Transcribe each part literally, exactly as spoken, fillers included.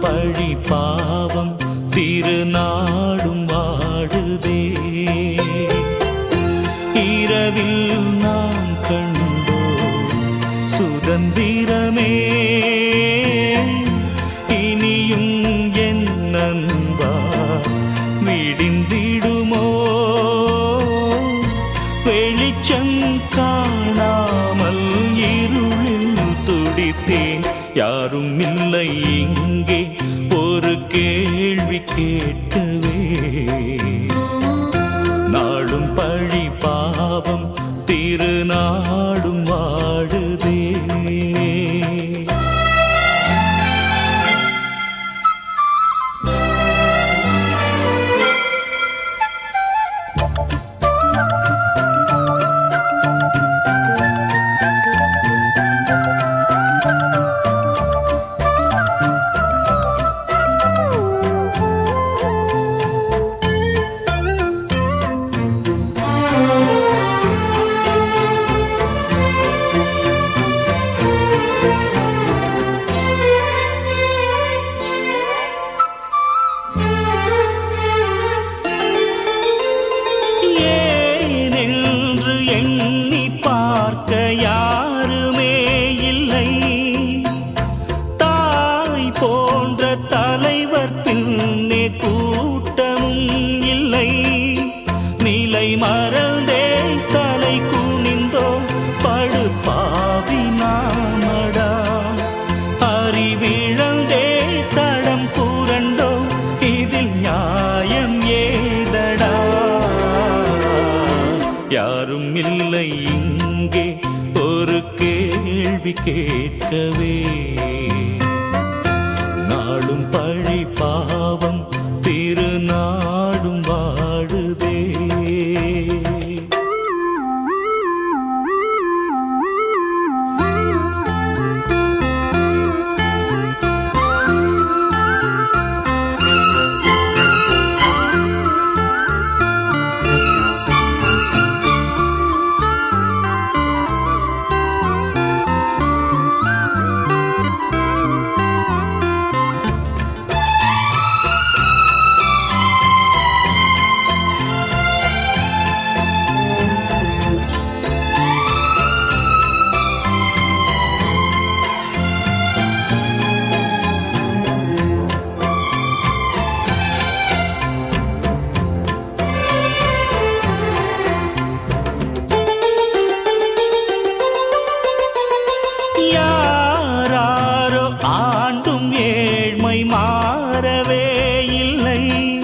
பழி பாவம் திருநாடும் வாடுதே. இரவில் நாம் கண்டோ சுதந்திரமே, இனியும் என் நண்பா விடிந்திடுமோ? வெளிச்சம் காணாமல் இருளில் துடித்தேன், யாரும் இல்லை இங்கே ஒரு கேள்வி கேட்கவே. நாடும் பழி பாவம் திருநாடும் வாடுதே. யாருமே இல்லை, தாய் போன்ற தலைவர் பின்னே கூட்டமும் இல்லை. நிலை மறந்தே தலை குனிந்தோ படுபாவி நாமடா. அறிவிழந்தே தடம் புரண்டோ இதில் நியாயம் ஏதடா. யாரும் இல்லை இங்கே ஒரு கேள்வி கேட்கவே. நாளும் பழி பாவம் திருநாடும் வாடுதே. யாராரோ ஆண்டும் ஏழ்மை மாறவே இல்லை.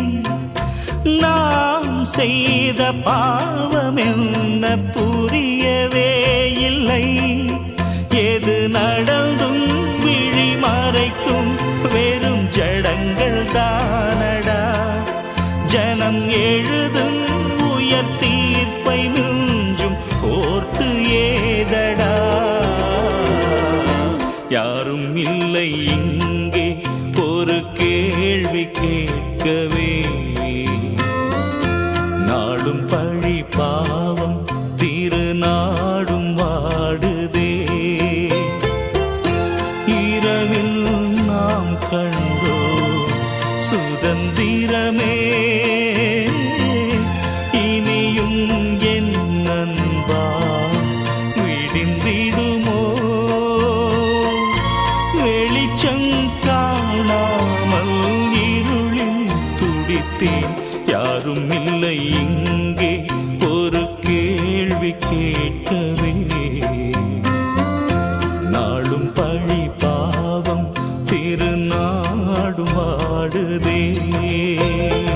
நாம் செய்த பாவம் என்ன புரியவே இல்லை. எது நடந்தும் விழி மறைக்கும் வெறும் ஜடங்கள் தானடா. ஜனம் எழுதும் உயர் தீர்ப்பை மிஞ்சும் கோர்ட்டு ஏதடா. யாரும் இல்லை இங்கே ஒரு கேள்வி கேட்கவே. நாடும் பழி பாவம் திருநாடும் வாடுதே. இரவில் நாம் கண்டோ சுதந்திரமே, இனியும் என் நண்பா விடிந்திடுமோ? வெளிச்சம் காணாமல் இருளில் துடித்தேன், யாரும் இல்லை இங்கே ஒரு கேள்வி கேட்கவே. நாளும் பழி பாவம் திருநாடும் வாடுதே.